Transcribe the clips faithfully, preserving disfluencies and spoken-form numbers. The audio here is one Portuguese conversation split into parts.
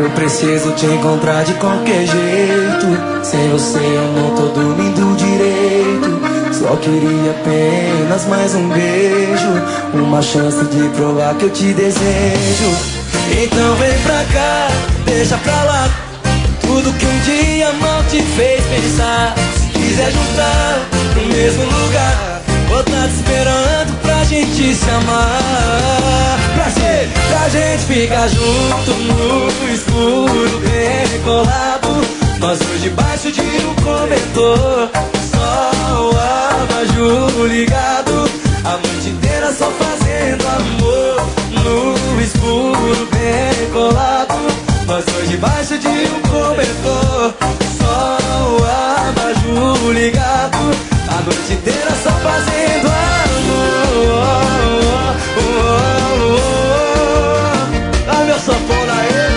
Eu preciso te encontrar de qualquer jeito. Sem você eu não tô dormindo direito. Só queria apenas mais um beijo, uma chance de provar que eu te desejo. Então vem pra cá, deixa pra lá tudo que um dia mal te fez pensar. Se quiser juntar no mesmo lugar, vou tá te esperando pra gente se amar. Pra ser, pra gente ficar junto no escuro, bem colado, nós dois debaixo de um cobertor. Só o abajur ligado, a noite inteira só fazendo amor. No escuro, bem colado, nós dois debaixo de um cobertor. Só o abajur ligado, a noite inteira só fazendo amor. Oh, oh, oh, oh. Ai, meu sanfona aí.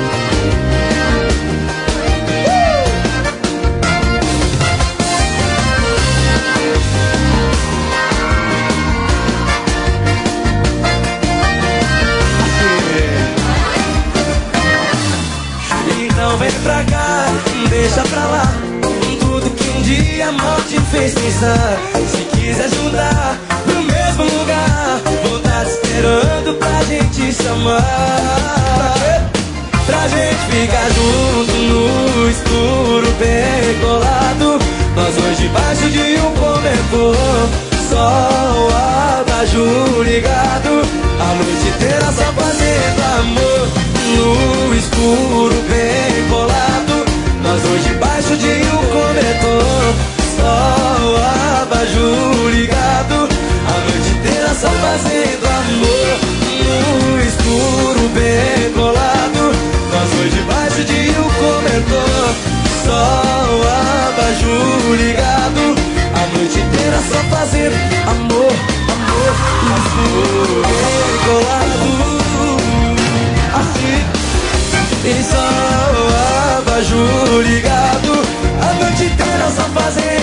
Então vem pra cá, deixa pra lá tudo que um dia mal te fez pensar. Se quiser juntar no mesmo lugar, vou tá te esperando pra gente se amar. Pra gente ficar junto no escuro, bem colado, nós dois debaixo de um cobertor. Só o abajur ligado, a noite inteira só fazendo amor. No escuro, bem colado, nós dois debaixo de um cobertor. Só o abajur ligado, a noite inteira só fazendo amor. No escuro, bem colado, nós dois debaixo de um cobertor. Só o abajur ligado, a noite inteira só fazendo amor, amor. No escuro, bem colado, assim, e só o abajur ligado, a noite inteira só fazendo